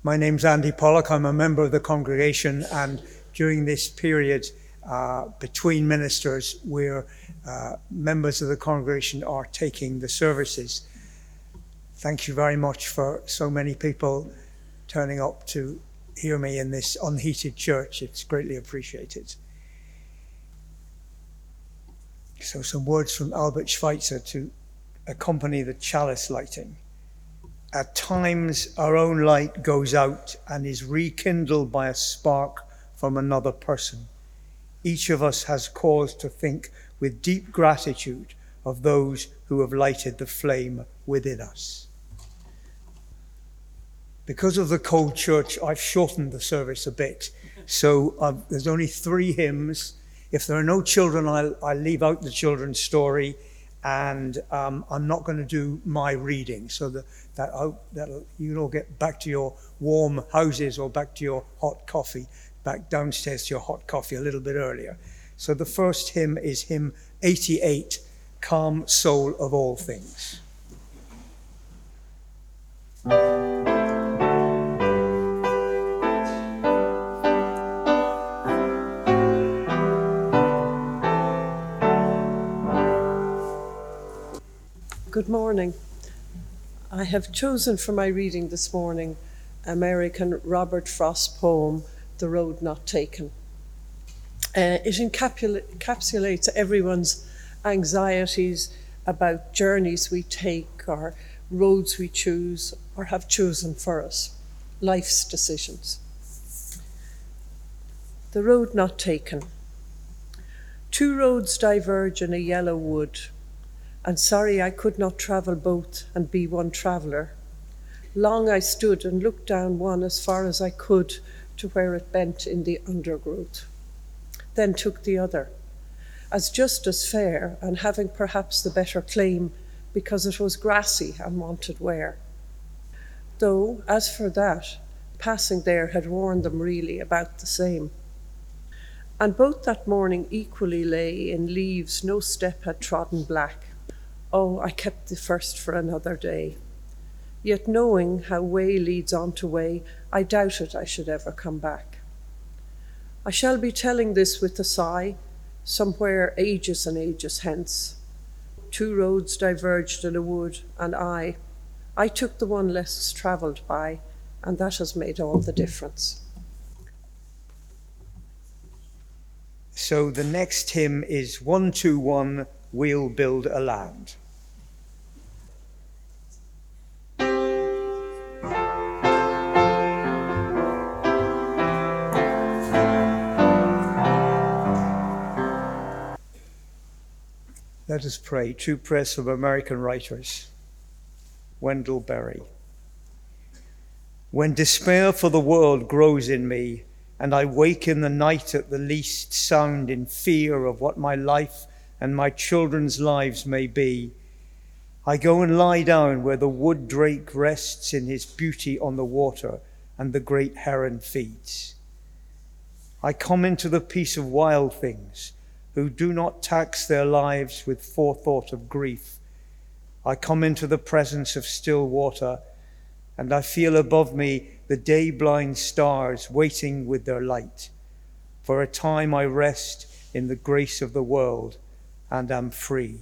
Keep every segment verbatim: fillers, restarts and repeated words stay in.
My name's Andy Pollock. I'm a member of the congregation, and during this period uh, between ministers, where uh, members of the congregation are taking the services. Thank you very much for so many people turning up to hear me in this unheated church. It's greatly appreciated. So some words from Albert Schweitzer to accompany the chalice lighting. At times, our own light goes out and is rekindled by a spark from another person. Each of us has cause to think with deep gratitude of those who have lighted the flame within us. Because of the cold church, I've shortened the service a bit. So uh, there's only three hymns. If there are no children, I'll, I'll leave out the children's story. And um, I'm not going to do my reading, so that, that that'll, you can all get back to your warm houses or back to your hot coffee, back downstairs to your hot coffee a little bit earlier. So the first hymn is hymn eighty-eight, Calm Soul of All Things. Good morning. I have chosen for my reading this morning American Robert Frost poem, The Road Not Taken. Uh, it encapsula- encapsulates everyone's anxieties about journeys we take or roads we choose or have chosen for us, life's decisions. The Road Not Taken. Two roads diverge in a yellow wood, and sorry I could not travel both and be one traveller. Long I stood and looked down one as far as I could to where it bent in the undergrowth. Then took the other, as just as fair and having perhaps the better claim because it was grassy and wanted wear. Though, as for that, passing there had warned them really about the same. And both that morning equally lay in leaves no step had trodden black. Oh, I kept the first for another day. Yet knowing how way leads on to way, I doubted I should ever come back. I shall be telling this with a sigh, somewhere ages and ages hence. Two roads diverged in a wood, and I, I took the one less travelled by, and that has made all the difference. So the next hymn is one two one, We'll Build a Land. Let us pray. Two prayers from American writers. Wendell Berry. When despair for the world grows in me, and I wake in the night at the least sound in fear of what my life and my children's lives may be, I go and lie down where the wood drake rests in his beauty on the water and the great heron feeds. I come into the peace of wild things, who do not tax their lives with forethought of grief. I come into the presence of still water, and I feel above me the day-blind stars waiting with their light. For a time I rest in the grace of the world and am free.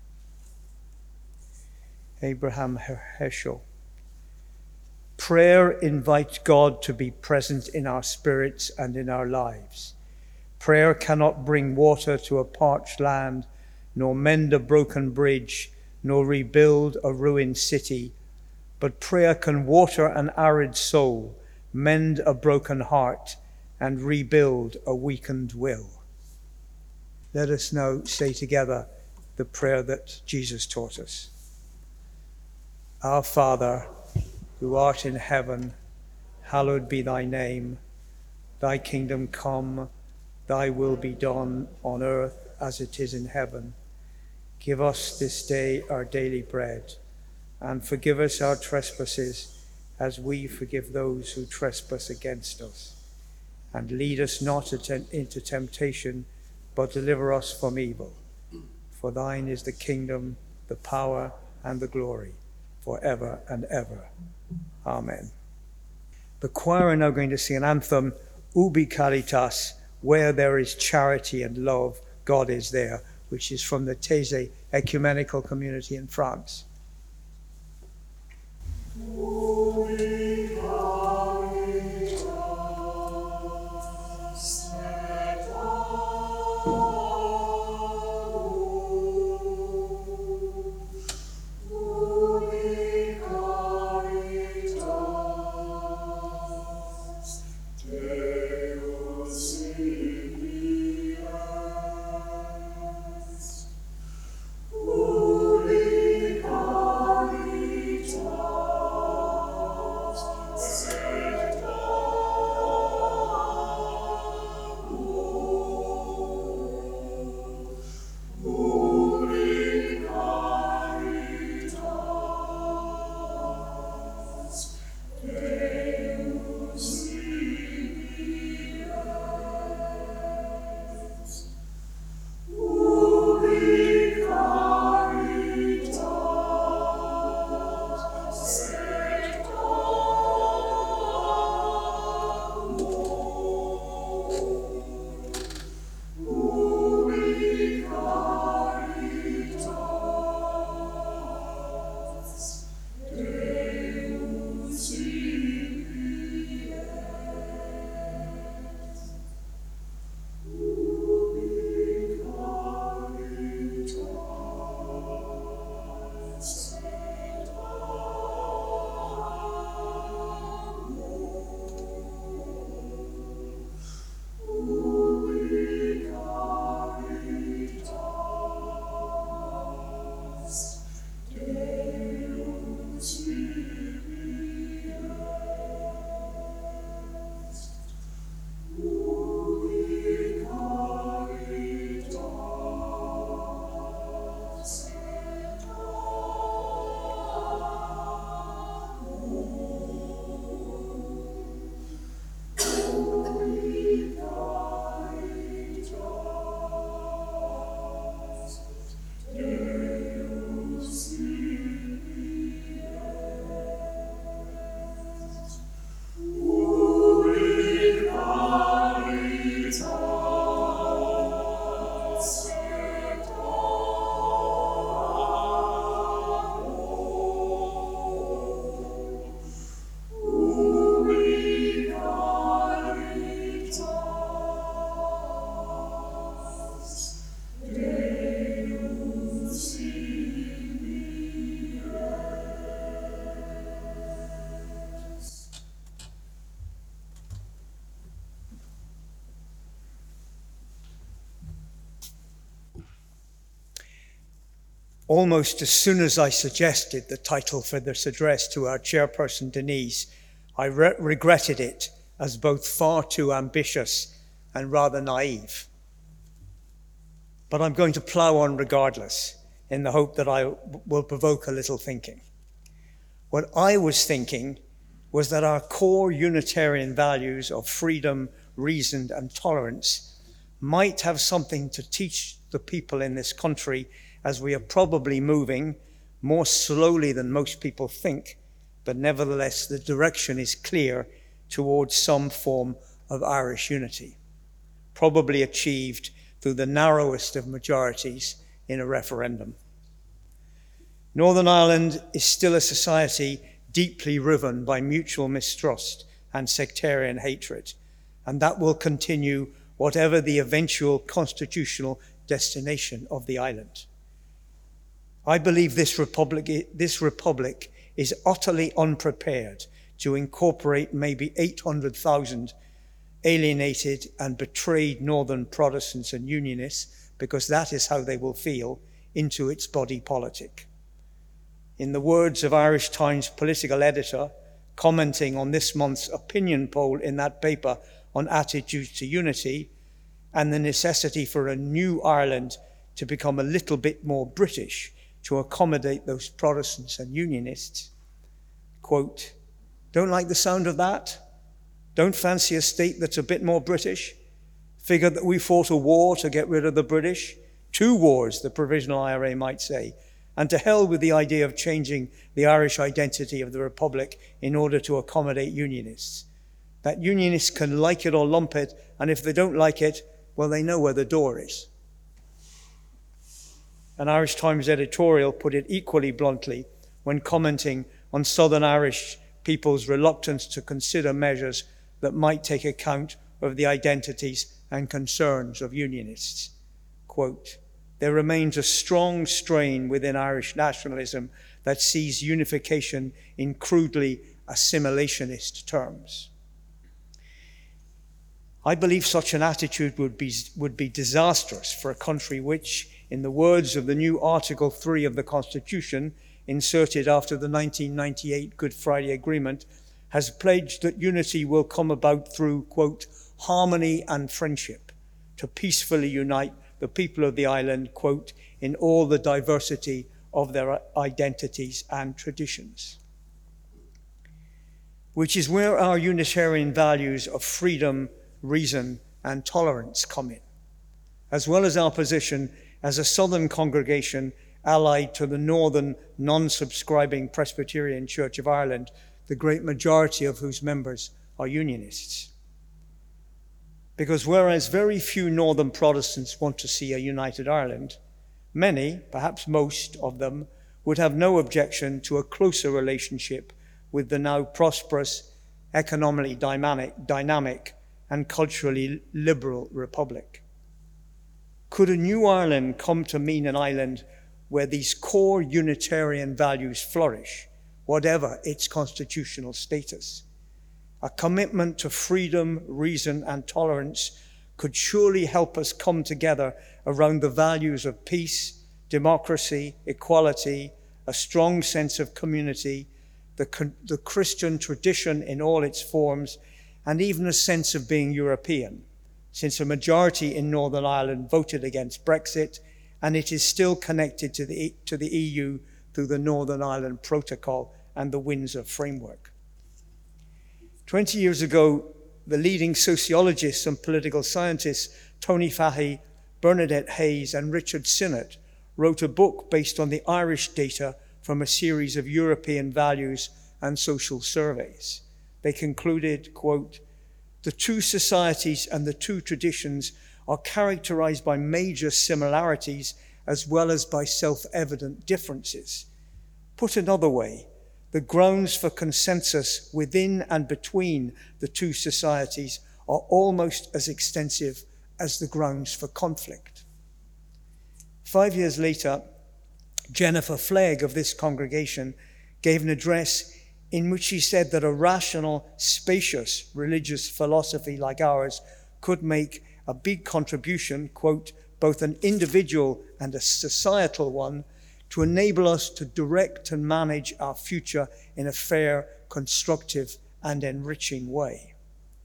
Abraham Heschel. Prayer invites God to be present in our spirits and in our lives. Prayer cannot bring water to a parched land, nor mend a broken bridge, nor rebuild a ruined city. But prayer can water an arid soul, mend a broken heart, and rebuild a weakened will. Let us now say together the prayer that Jesus taught us. Our Father, who art in heaven, hallowed be thy name. Thy kingdom come, thy will be done on earth as it is in heaven. Give us this day our daily bread, and forgive us our trespasses as we forgive those who trespass against us. And lead us not into temptation, but deliver us from evil. For thine is the kingdom, the power, and the glory, forever and ever. Amen. The choir are now going to sing an anthem, Ubi Caritas, where there is charity and love, God is there, which is from the Taizé Ecumenical Community in France. Almost as soon as I suggested the title for this address to our chairperson, Denise, I re- regretted it as both far too ambitious and rather naive. But I'm going to plough on regardless, in the hope that I will provoke a little thinking. What I was thinking was that our core Unitarian values of freedom, reason, and tolerance might have something to teach the people in this country, as we are probably moving more slowly than most people think, but nevertheless the direction is clear towards some form of Irish unity, probably achieved through the narrowest of majorities in a referendum. Northern Ireland is still a society deeply riven by mutual mistrust and sectarian hatred, and that will continue whatever the eventual constitutional destination of the island. I believe this republic, this republic is utterly unprepared to incorporate maybe eight hundred thousand alienated and betrayed Northern Protestants and Unionists, because that is how they will feel, into its body politic. In the words of Irish Times political editor, commenting on this month's opinion poll in that paper on attitudes to unity and the necessity for a new Ireland to become a little bit more British to accommodate those Protestants and Unionists, quote, "Don't like the sound of that? Don't fancy a state that's a bit more British? Figure that we fought a war to get rid of the British? Two wars, the Provisional I R A might say. And to hell with the idea of changing the Irish identity of the Republic in order to accommodate Unionists. that unionists can like it or lump it, and if they don't like it, well, they know where the door is. An Irish Times editorial put it equally bluntly when commenting on Southern Irish people's reluctance to consider measures that might take account of the identities and concerns of unionists. Quote, "There remains a strong strain within Irish nationalism that sees unification in crudely assimilationist terms." I believe such an attitude would be, would be disastrous for a country which, in the words of the new Article three of the Constitution, inserted after the nineteen ninety-eight Good Friday Agreement, has pledged that unity will come about through, quote, "harmony and friendship, to peacefully unite the people of the island," quote, "in all the diversity of their identities and traditions." Which is where our Unitarian values of freedom, reason, and tolerance come in, as well as our position as a Southern congregation allied to the Northern non-subscribing Presbyterian Church of Ireland, the great majority of whose members are unionists. Because whereas very few Northern Protestants want to see a united Ireland, many, perhaps most of them, would have no objection to a closer relationship with the now prosperous, economically dynamic, dynamic and culturally liberal republic. Could a new Ireland come to mean an island where these core Unitarian values flourish, whatever its constitutional status? A commitment to freedom, reason, and tolerance could surely help us come together around the values of peace, democracy, equality, a strong sense of community, the, the Christian tradition in all its forms, and even a sense of being European, since a majority in Northern Ireland voted against Brexit, and it is still connected to the, to the E U through the Northern Ireland Protocol and the Windsor Framework. Twenty years ago, the leading sociologists and political scientists, Tony Fahey, Bernadette Hayes, and Richard Sinnott, wrote a book based on the Irish data from a series of European values and social surveys. They concluded, quote, "The two societies and the two traditions are characterized by major similarities as well as by self-evident differences. Put another way, the grounds for consensus within and between the two societies are almost as extensive as the grounds for conflict." Five years later, Jennifer Flegg of this congregation gave an address in which she said that a rational, spacious religious philosophy like ours could make a big contribution, quote, "both an individual and a societal one, to enable us to direct and manage our future in a fair, constructive, and enriching way."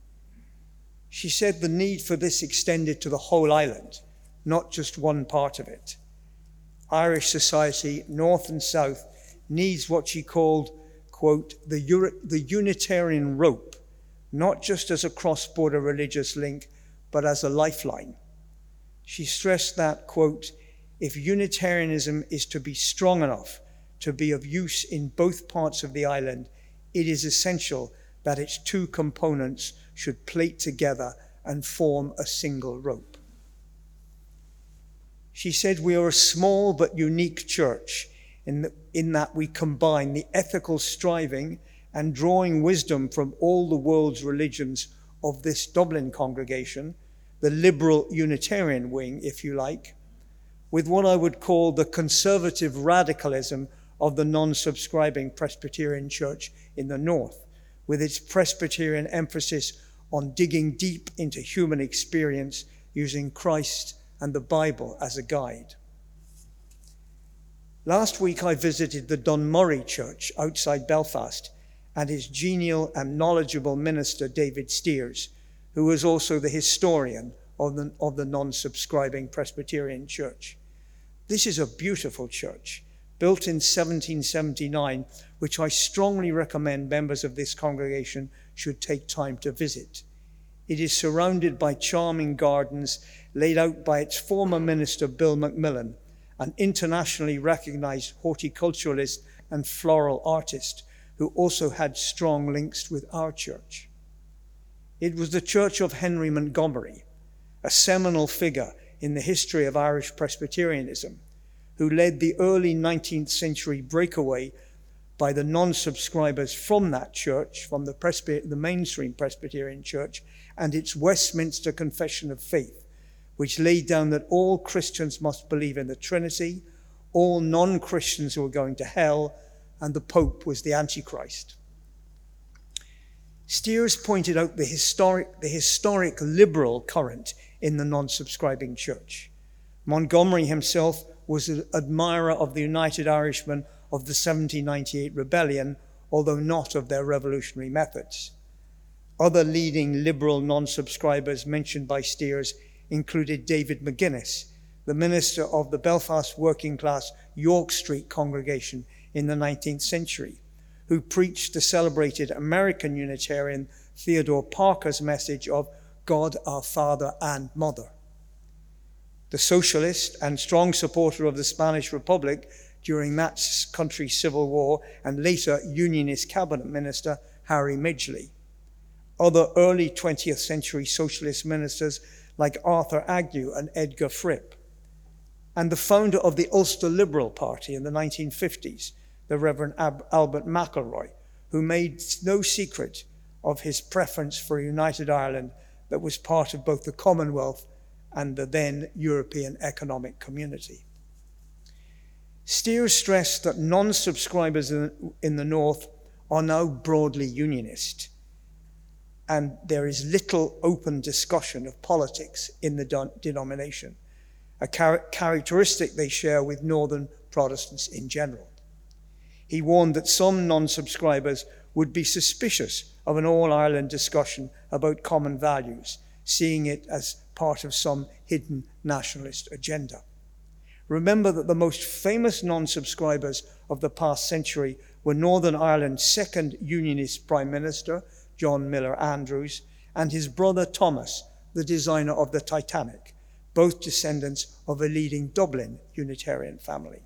She said the need for this extended to the whole island, not just one part of it. Irish society, north and south, needs what she called, quote, the, Euro- the Unitarian rope, not just as a cross-border religious link, but as a lifeline. She stressed that, quote, "if Unitarianism is to be strong enough to be of use in both parts of the island, it is essential that its two components should plait together and form a single rope." She said, "We are a small but unique church in, the, in that we combine the ethical striving and drawing wisdom from all the world's religions of this Dublin congregation, the liberal Unitarian wing, if you like, with what I would call the conservative radicalism of the non-subscribing Presbyterian Church in the north, with its Presbyterian emphasis on digging deep into human experience using Christ and the Bible as a guide. Last week I visited the Dunmurray Church outside Belfast and his genial and knowledgeable minister David Steers, who is also the historian of the, of the non-subscribing Presbyterian Church. This is a beautiful church, built in seventeen seventy-nine, which I strongly recommend members of this congregation should take time to visit. It is surrounded by charming gardens laid out by its former minister, Bill Macmillan, an internationally recognized horticulturalist and floral artist who also had strong links with our church. It was the church of Henry Montgomery, a seminal figure in the history of Irish Presbyterianism, who led the early nineteenth century breakaway by the non-subscribers from that church, from the, Presby- the mainstream Presbyterian church, and its Westminster Confession of Faith, which laid down that all Christians must believe in the Trinity, all non-Christians were going to hell, and the Pope was the Antichrist. Steers pointed out the historic, the historic liberal current in the non-subscribing church. Montgomery himself was an admirer of the United Irishmen of the seventeen ninety-eight rebellion, although not of their revolutionary methods. Other leading liberal non-subscribers mentioned by Steers included David McGuinness, the minister of the Belfast working class York Street congregation in the nineteenth century, who preached the celebrated American Unitarian Theodore Parker's message of God our Father and Mother. The socialist and strong supporter of the Spanish Republic during that country's civil war and later Unionist cabinet minister Harry Midgley. Other early twentieth century socialist ministers like Arthur Agnew and Edgar Fripp. And the founder of the Ulster Liberal Party in the nineteen fifties, the Reverend Ab- Albert McElroy, who made no secret of his preference for a united Ireland that was part of both the Commonwealth and the then European Economic Community. Steers stressed that non-subscribers in the North are now broadly unionist, and there is little open discussion of politics in the de- denomination, a char- characteristic they share with Northern Protestants in general. He warned that some non-subscribers would be suspicious of an all-Ireland discussion about common values, seeing it as part of some hidden nationalist agenda. Remember that the most famous non-subscribers of the past century were Northern Ireland's second Unionist Prime Minister, John Miller Andrews, and his brother Thomas, the designer of the Titanic, both descendants of a leading Dublin Unitarian family.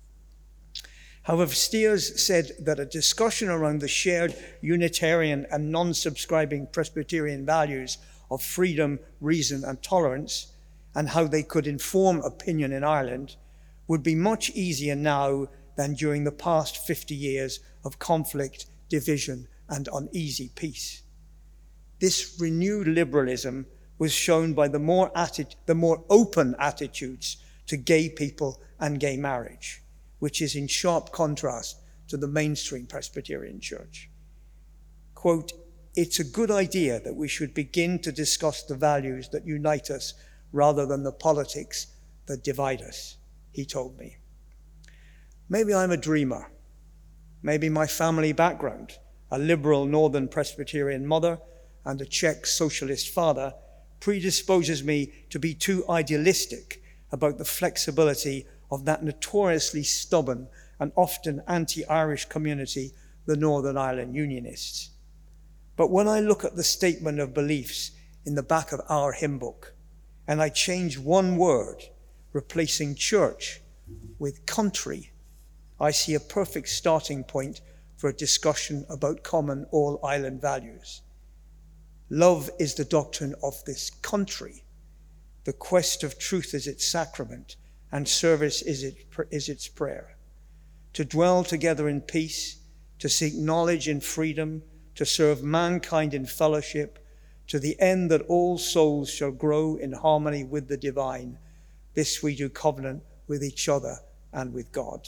However, Steers said that a discussion around the shared Unitarian and non-subscribing Presbyterian values of freedom, reason, and tolerance, and how they could inform opinion in Ireland, would be much easier now than during the past fifty years of conflict, division, and uneasy peace. This renewed liberalism was shown by the more, atti- the more open attitudes to gay people and gay marriage, which is in sharp contrast to the mainstream Presbyterian Church. Quote, "It's a good idea that we should begin to discuss the values that unite us rather than the politics that divide us," he told me. Maybe I'm a dreamer. Maybe my family background, a liberal Northern Presbyterian mother and a Czech socialist father, predisposes me to be too idealistic about the flexibility of that notoriously stubborn and often anti-Irish community, the Northern Ireland Unionists. But when I look at the statement of beliefs in the back of our hymn book, and I change one word, replacing church with country, I see a perfect starting point for a discussion about common all-island values. Love is the doctrine of this country. The quest of truth is its sacrament, and service is, it, is its prayer. To dwell together in peace, to seek knowledge in freedom, to serve mankind in fellowship, to the end that all souls shall grow in harmony with the divine. This we do covenant with each other and with God.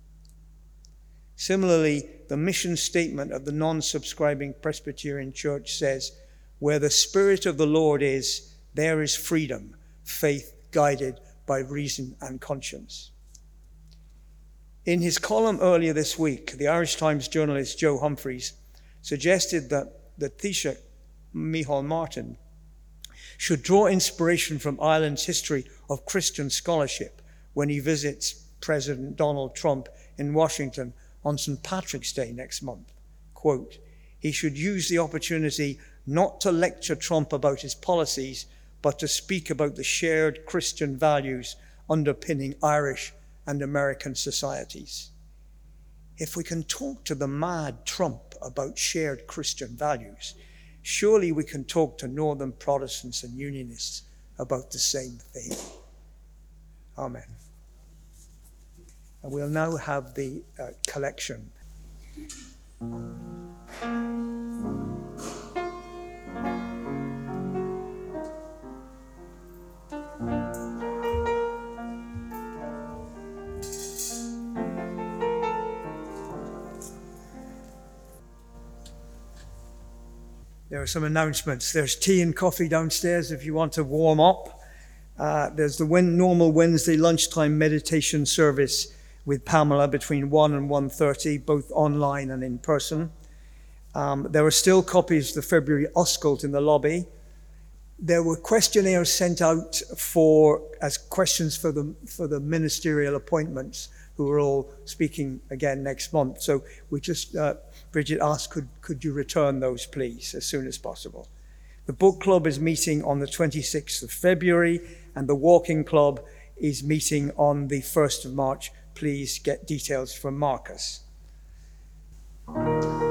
Similarly, the mission statement of the non-subscribing Presbyterian Church says, "Where the Spirit of the Lord is, there is freedom, faith guided by reason and conscience." In his column earlier this week, the Irish Times journalist Joe Humphreys suggested that the Taoiseach, Micheál Martin, should draw inspiration from Ireland's history of Christian scholarship when he visits President Donald Trump in Washington on Saint Patrick's Day next month. Quote, "He should use the opportunity not to lecture Trump about his policies, but to speak about the shared Christian values underpinning Irish and American societies." If we can talk to the mad Trump about shared Christian values, surely we can talk to Northern Protestants and Unionists about the same thing. Amen. And we'll now have the uh, collection. There are some announcements. There's tea and coffee downstairs if you want to warm up. Uh, there's the win- normal Wednesday lunchtime meditation service with Pamela between one and one thirty, both online and in person. Um, there are still copies of the February Oscult in the lobby. There were questionnaires sent out for as questions for the for the ministerial appointments, who are all speaking again next month. So we just, uh, Bridget asked, could, could you return those, please, as soon as possible. The book club is meeting on the twenty-sixth of February, and the walking club is meeting on the first of March. Please get details from Marcus.